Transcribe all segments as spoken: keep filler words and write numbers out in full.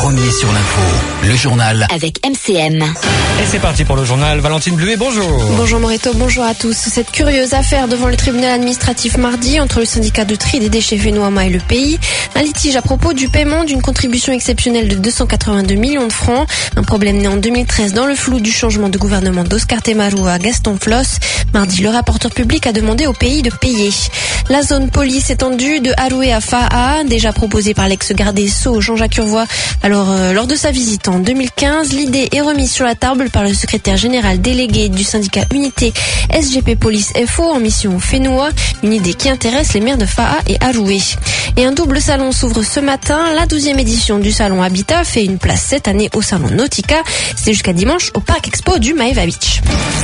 premier sur l'info, le journal avec M C M. Et c'est parti pour le journal. Valentine Bluet, bonjour. Bonjour Moreto, bonjour à tous. Cette curieuse affaire devant le tribunal administratif mardi entre le syndicat de tri des déchets Fenouama et le pays. Un litige à propos du paiement d'une contribution exceptionnelle de deux cent quatre-vingt-deux millions de francs. Un problème né en deux mille treize dans le flou du changement de gouvernement d'Oscar Temaru à Gaston Floss. Mardi, le rapporteur public a demandé au pays de payer. La zone police étendue de Haroué à Faha, déjà proposée par l'ex-garde des Sceaux Jean-Jacques Urvois. Alors, euh, lors de sa visite en deux mille quinze, l'idée est remise sur la table par le secrétaire général délégué du syndicat Unité S G P Police F O en mission au Fénois. Une idée qui intéresse les maires de Faha et Haroué. Et un double salon s'ouvre ce matin. La douzième édition du salon Habitat fait une place cette année au salon Nautica. C'est jusqu'à dimanche au Parc Expo du Maeva Beach.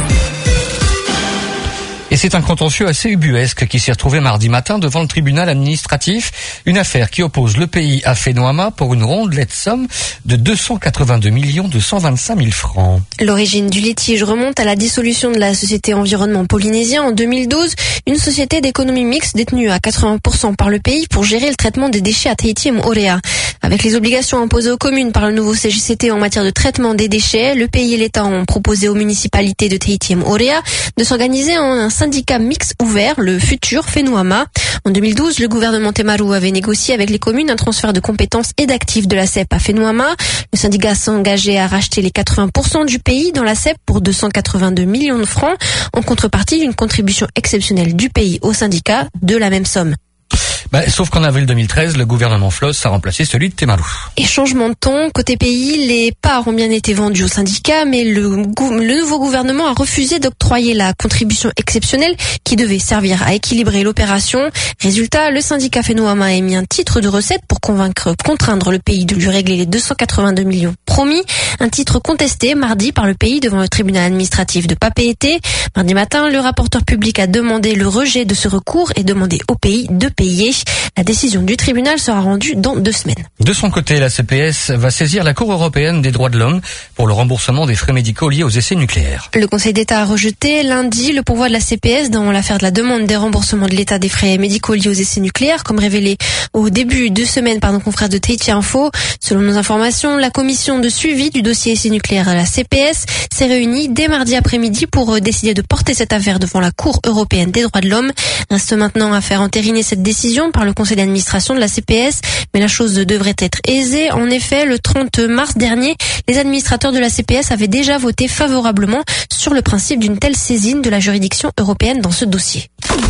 Et c'est un contentieux assez ubuesque qui s'est retrouvé mardi matin devant le tribunal administratif. Une affaire qui oppose le pays à Fenouama pour une rondelette somme de deux cent quatre-vingt-deux millions deux cent vingt-cinq mille francs. L'origine du litige remonte à la dissolution de la société Environnement Polynésien en deux mille douze, une société d'économie mixte détenue à quatre-vingts pour cent par le pays pour gérer le traitement des déchets à Tahiti et Moorea. Avec les obligations imposées aux communes par le nouveau C J C T en matière de traitement des déchets, le pays et l'État ont proposé aux municipalités de Tahiti et Moorea de s'organiser en un syndicat mixte ouvert, le futur Fenouama. En deux mille douze, le gouvernement Temaru avait négocié avec les communes un transfert de compétences et d'actifs de la C E P à Fenouama. Le syndicat s'est engagé à racheter les quatre-vingts pour cent du pays dans la C E P pour deux cent quatre-vingt-deux millions de francs, en contrepartie d'une contribution exceptionnelle du pays au syndicat de la même somme. Bah, sauf qu'en avril deux mille treize, le gouvernement Floss a remplacé celui de Temaru. Et changement de ton, côté pays, les parts ont bien été vendues au syndicat, mais le, le nouveau gouvernement a refusé d'octroyer la contribution exceptionnelle qui devait servir à équilibrer l'opération. Résultat, le syndicat Fenouama a émis un titre de recette pour convaincre, contraindre le pays de lui régler les deux cent quatre-vingt-deux millions promis. Un titre contesté mardi par le pays devant le tribunal administratif de Papeete. Mardi matin, le rapporteur public a demandé le rejet de ce recours et demandé au pays de payer. La décision du tribunal sera rendue dans deux semaines. De son côté, la C P S va saisir la Cour européenne des droits de l'homme pour le remboursement des frais médicaux liés aux essais nucléaires. Le Conseil d'État a rejeté lundi le pourvoi de la C P S dans l'affaire de la demande des remboursements de l'État des frais médicaux liés aux essais nucléaires, comme révélé au début de semaine par nos confrères de Tahiti Info. Selon nos informations, la commission de suivi du dossier essais nucléaires à la C P S s'est réunie dès mardi après-midi pour décider de porter cette affaire devant la Cour européenne des droits de l'homme. Reste maintenant à faire entériner cette décision par le conseil d'administration de la C P S, mais la chose devrait être aisée. En effet, le trente mars dernier, les administrateurs de la C P S avaient déjà voté favorablement sur le principe d'une telle saisine de la juridiction européenne dans ce dossier.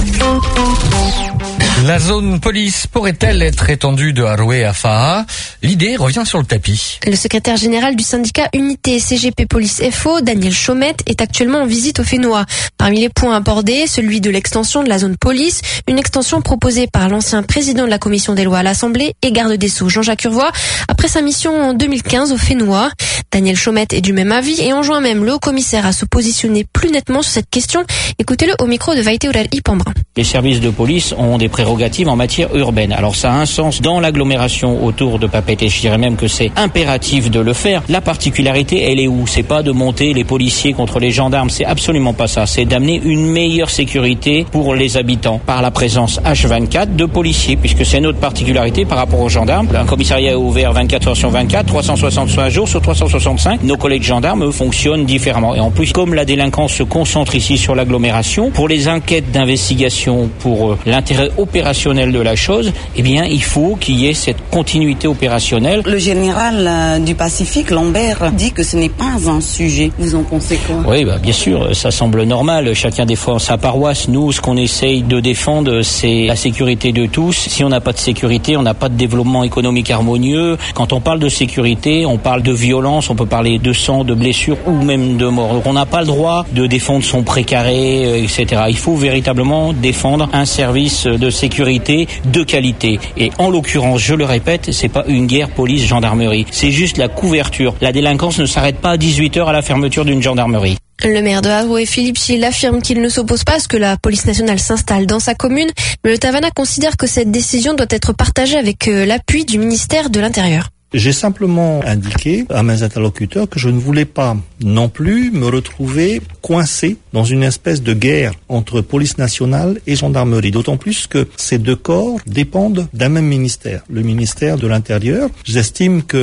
La zone police pourrait-elle être étendue de Haroué à Faha? L'idée revient sur le tapis. Le secrétaire général du syndicat Unité C G P Police F O, Daniel Chaumette, est actuellement en visite au Fénois. Parmi les points abordés, celui de l'extension de la zone police, une extension proposée par l'ancien président de la commission des lois à l'Assemblée et garde des Sceaux Jean-Jacques Urvois après sa mission en deux mille quinze au Fénois. Daniel Chaumette est du même avis et enjoint même le haut-commissaire à se positionner plus nettement sur cette question. Écoutez-le au micro de Vaïté Ourali Pambrin. Les services de police ont des prérogatives en matière urbaine. Alors ça a un sens dans l'agglomération autour de Papeete. Je dirais même que c'est impératif de le faire. La particularité, elle est où? C'est pas de monter les policiers contre les gendarmes. C'est absolument pas ça. C'est d'amener une meilleure sécurité pour les habitants par la présence H vingt-quatre de policiers, puisque c'est notre particularité par rapport aux gendarmes. Un commissariat est ouvert vingt-quatre heures sur vingt-quatre, trois cent soixante-cinq jours sur trois cent soixante-cinq. Nos collègues gendarmes, eux, fonctionnent différemment. Et en plus, comme la délinquance se concentre ici sur l'agglomération, pour les enquêtes d'investigation, pour euh, l'intérêt opérationnel de la chose, eh bien, il faut qu'il y ait cette continuité opérationnelle. Le général euh, du Pacifique, Lambert, dit que ce n'est pas un sujet. Vous en pensez quoi? Oui, bah, bien sûr, ça semble normal. Chacun défend sa paroisse. Nous, ce qu'on essaye de défendre, c'est la sécurité de tous. Si on n'a pas de sécurité, on n'a pas de développement économique harmonieux. Quand on parle de sécurité, on parle de violence, on peut parler de sang, de blessures ou même de mort. Donc on n'a pas le droit de défendre son précaré, et cetera. Il faut véritablement défendre un service de sécurité de qualité. Et en l'occurrence, je le répète, c'est pas une guerre police-gendarmerie. C'est juste la couverture. La délinquance ne s'arrête pas à dix-huit heures à la fermeture d'une gendarmerie. Le maire de Haroué, Philippe Chil, affirme qu'il ne s'oppose pas à ce que la police nationale s'installe dans sa commune, mais le Tavana considère que cette décision doit être partagée avec l'appui du ministère de l'Intérieur. J'ai simplement indiqué à mes interlocuteurs que je ne voulais pas non plus me retrouver coincé dans une espèce de guerre entre police nationale et gendarmerie. D'autant plus que ces deux corps dépendent d'un même ministère, le ministère de l'Intérieur. J'estime que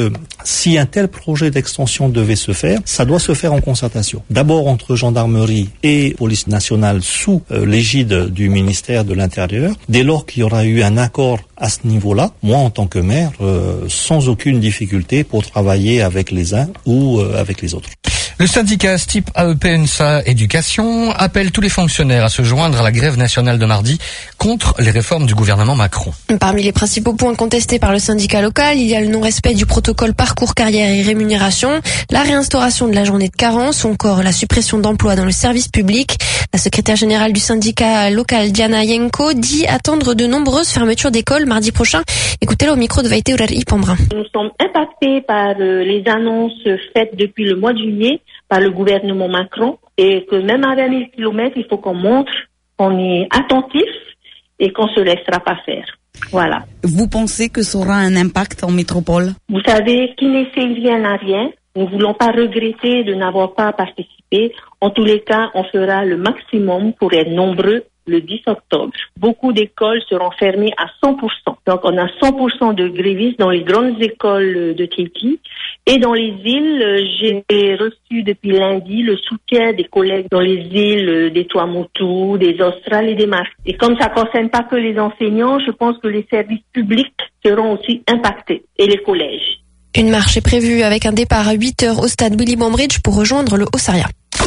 Si un tel projet d'extension devait se faire, ça doit se faire en concertation. D'abord entre gendarmerie et police nationale sous euh, l'égide du ministère de l'Intérieur. Dès lors qu'il y aura eu un accord à ce niveau-là, moi en tant que maire, euh, sans aucune difficulté pour travailler avec les uns ou euh, avec les autres. Le syndicat STIP A E P N S A Éducation appelle tous les fonctionnaires à se joindre à la grève nationale de mardi contre les réformes du gouvernement Macron. Parmi les principaux points contestés par le syndicat local, il y a le non-respect du protocole parcours carrière et rémunération, la réinstauration de la journée de carence ou encore la suppression d'emplois dans le service public. La secrétaire générale du syndicat local, Diana Yenko, dit attendre de nombreuses fermetures d'écoles mardi prochain. Écoutez-le au micro de Vaïté Ourari Pambrin. Nous sommes impactés par euh, les annonces faites depuis le mois de juillet par le gouvernement Macron et que même à vingt mille kilomètres, il faut qu'on montre qu'on est attentif et qu'on se laissera pas faire. Voilà. Vous pensez que ça aura un impact en métropole? Vous savez, qui n'essaie rien n'a rien. Nous ne voulons pas regretter de n'avoir pas participé. En tous les cas, on fera le maximum pour être nombreux le dix octobre. Beaucoup d'écoles seront fermées à cent pour cent. Donc, on a cent pour cent de grévistes dans les grandes écoles de Tahiti. Et dans les îles, j'ai reçu depuis lundi le soutien des collègues dans les îles des Tuamotu, des Australes et des Marques. Et comme ça ne concerne pas que les enseignants, je pense que les services publics seront aussi impactés et les collèges. Une marche est prévue avec un départ à huit heures au stade Willy Bambridge pour rejoindre le Haut-Saria.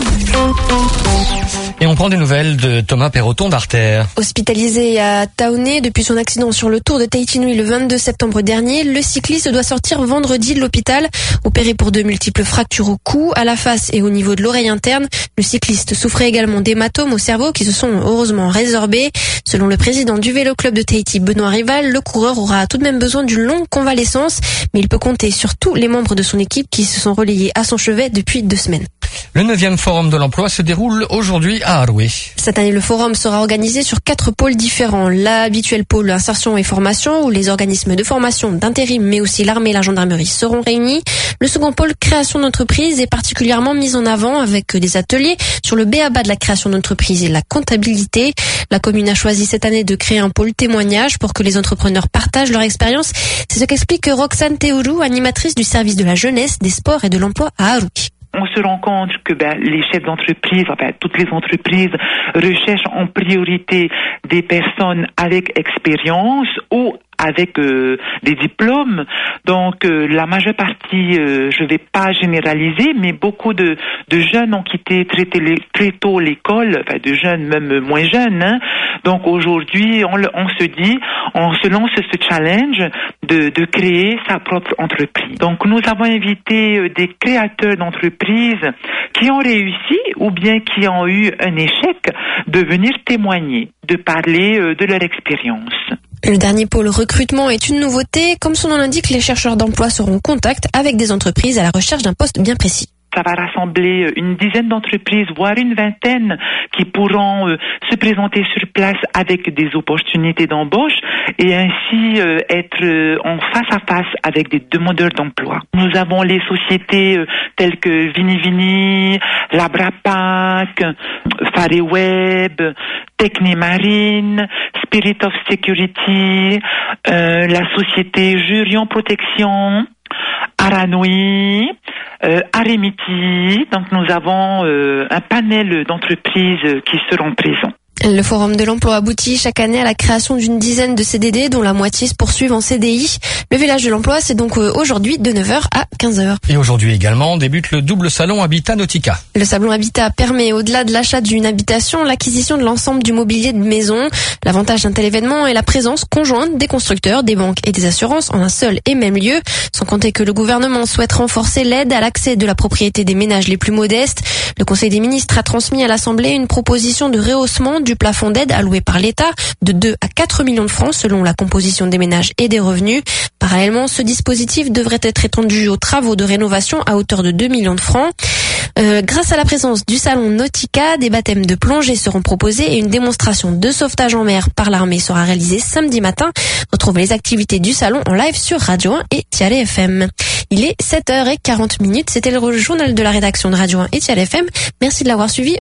Et on prend des nouvelles de Thomas Perroton d'Artère. Hospitalisé à Taoné depuis son accident sur le Tour de Tahiti Nui le vingt-deux septembre dernier, le cycliste doit sortir vendredi de l'hôpital. Opéré pour de multiples fractures au cou, à la face et au niveau de l'oreille interne, le cycliste souffrait également d'hématomes au cerveau qui se sont heureusement résorbés. Selon le président du Vélo Club de Tahiti, Benoît Rival, le coureur aura tout de même besoin d'une longue convalescence, mais il peut compter sur tous les membres de son équipe qui se sont relayés à son chevet depuis deux semaines. Le neuvième forum de l'emploi se déroule aujourd'hui à Aroué. Cette année, le forum sera organisé sur quatre pôles différents. L'habituel pôle insertion et formation, où les organismes de formation, d'intérim, mais aussi l'armée et la gendarmerie seront réunis. Le second pôle création d'entreprise est particulièrement mis en avant avec des ateliers sur le b a ba de la création d'entreprise et la comptabilité. La commune a choisi cette année de créer un pôle témoignage pour que les entrepreneurs partagent leur expérience. C'est ce qu'explique Roxane Théourou, animatrice du service de la jeunesse, des sports et de l'emploi à Aroué. On se rend compte que ben, les chefs d'entreprise, enfin toutes les entreprises recherchent en priorité des personnes avec expérience ou avec euh, des diplômes. Donc euh, la majeure partie, euh, je vais pas généraliser, mais beaucoup de, de jeunes ont quitté très, très tôt l'école, enfin de jeunes même moins jeunes. Hein. Donc aujourd'hui, on, on se dit, on se lance ce challenge de, de créer sa propre entreprise. Donc nous avons invité euh, des créateurs d'entreprises qui ont réussi ou bien qui ont eu un échec de venir témoigner, de parler euh, de leur expérience. Le dernier pôle recrutement est une nouveauté. Comme son nom l'indique, les chercheurs d'emploi seront en contact avec des entreprises à la recherche d'un poste bien précis. Ça va rassembler une dizaine d'entreprises, voire une vingtaine, qui pourront euh, se présenter sur place avec des opportunités d'embauche et ainsi euh, être euh, en face à face avec des demandeurs d'emploi. Nous avons les sociétés euh, telles que Vini Vini, Labrapac, Fareweb, Technimarine, Spirit of Security, euh, la société Jurion Protection, Aranui, euh, Arimiti. Donc nous avons euh, un panel d'entreprises qui seront présents. Le Forum de l'emploi aboutit chaque année à la création d'une dizaine de C D D, dont la moitié se poursuivent en C D I. Le village de l'emploi, c'est donc aujourd'hui de neuf heures à quinze heures. Et aujourd'hui également débute le double salon Habitat Nautica. Le salon Habitat permet, au-delà de l'achat d'une habitation, l'acquisition de l'ensemble du mobilier de maison. L'avantage d'un tel événement est la présence conjointe des constructeurs, des banques et des assurances en un seul et même lieu. Sans compter que le gouvernement souhaite renforcer l'aide à l'accès de la propriété des ménages les plus modestes. Le Conseil des ministres a transmis à l'Assemblée une proposition de rehaussement du plafond d'aide alloué par l'État de deux à quatre millions de francs selon la composition des ménages et des revenus. Parallèlement, ce dispositif devrait être étendu aux travaux de rénovation à hauteur de deux millions de francs. Euh, grâce à la présence du salon Nautica, des baptêmes de plongée seront proposés et une démonstration de sauvetage en mer par l'armée sera réalisée samedi matin. Retrouvez les activités du salon en live sur Radio un et Tialé F M. Il est sept heures quarante minutes. C'était le journal de la rédaction de Radio un et Tialé F M. Merci de l'avoir suivi.